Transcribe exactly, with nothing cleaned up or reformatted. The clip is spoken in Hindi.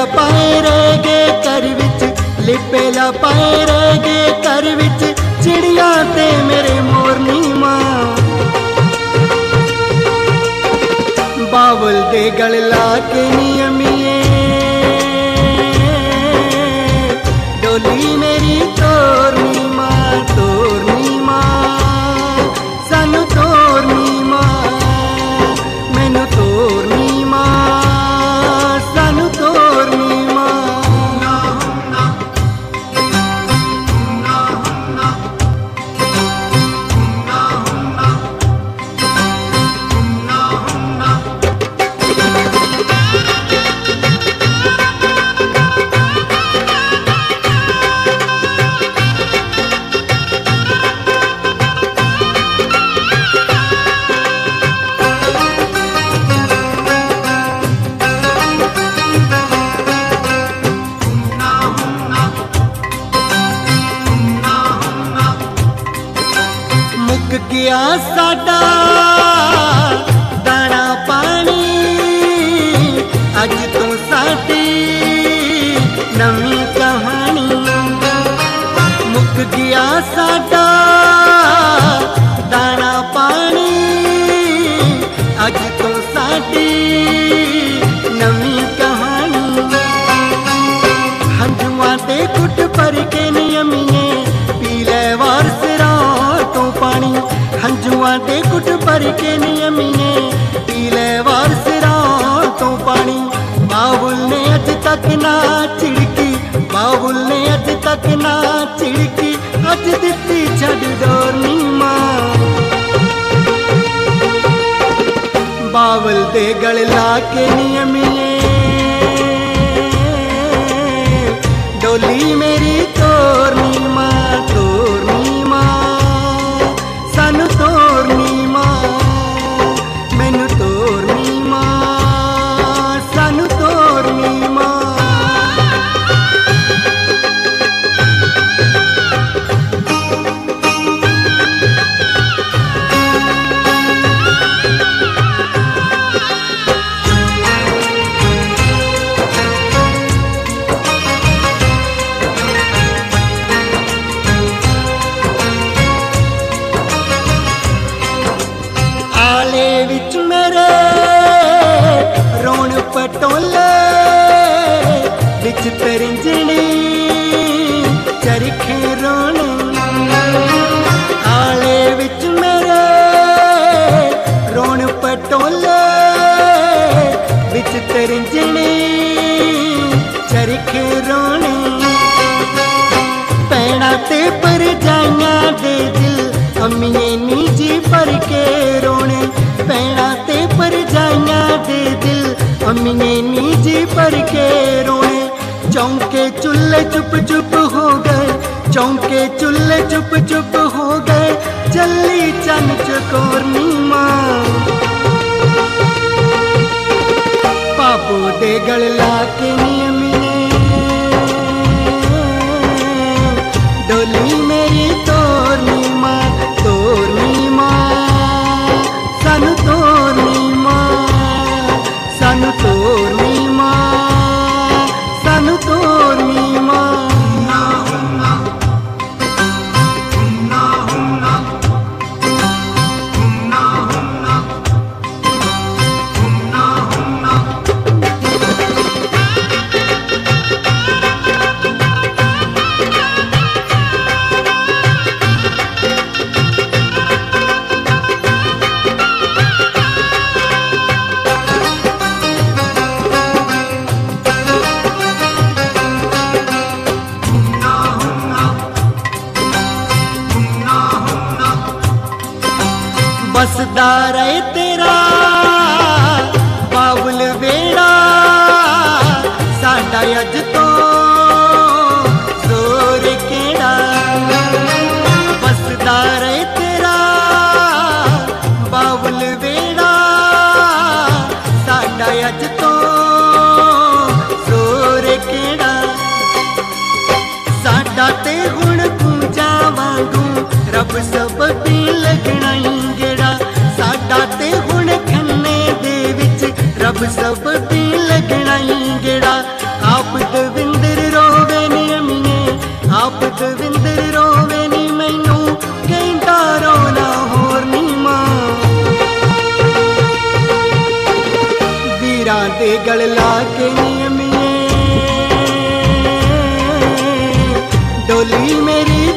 पाए रह गए घर विच, लिपेला पाए रह गए घर विच, चिड़िया ते मेरे मोरनी मां। बावल दे गल ला के नियमिए डोली मेरी तोरनी मां, तोरनी मां, सानू तोरनी मां, मैनू तोरनी मां, सानू तोरनी मां। गया साडा दाना पानी, अज तो साडी नवी कहानी। मुक गया साडा दाना पानी, अज तो साडी नवी कहानी। हंजुआ ते कुट भर के नियमिए पी लै वारस तो पानी, हंजुआ दे कुट भर के नियमिए पी लै वारस तो पानी। बाबुल ने अज तक ना चिड़की, बाबुल ने अज तक ना चिड़की, अज दिती छड़ डोरनी मां। बाबुल दे गल ला के नियमिए डोली मेरी तोरनी मां, तोरनी मां, सानू तोरनी मां, मैनू तोरनी मां, सानू तोरनी मां। आले विच मेरे रोण पटोले, विच तरिंजनी चरखे रोने। आले विच मेरे रोण पटोले, विच तरिंजनी चरखे रोने। पैणा ते परजाइयां दे दिल अम्मीए नीजी भर के रोने। पैणा ते परजाइयां दे दिल अम्मीए नीजी भर के रोने। चौंके चुल्ले चुप चुप हो गए, चौंके चुल्ले चुप चुप हो गए, चली चन चकोरनी मां। पापू दे गल ला के नियमिए डोली मेरी तोरनी मां, तोरनी मां, सानू तोरनी मां, सानू तोरनी मां, सानू तोरनी मां। बसदा रहे तेरा बाबुल वेड़ा, साडा अज तो जोर केड़ा। बसदा रहे तेरा बाबुल वेड़ा, साडा अज तो जोर केड़ा। साडा ते हुण पूजा वांगू रब सब दी लगना ही गेड़ा। साडा ते हुण खन्ने दे विच रब सब दी लगना ही गेड़ा। आ हीरा दे गल ला के नी अम्मिए डोली मेरी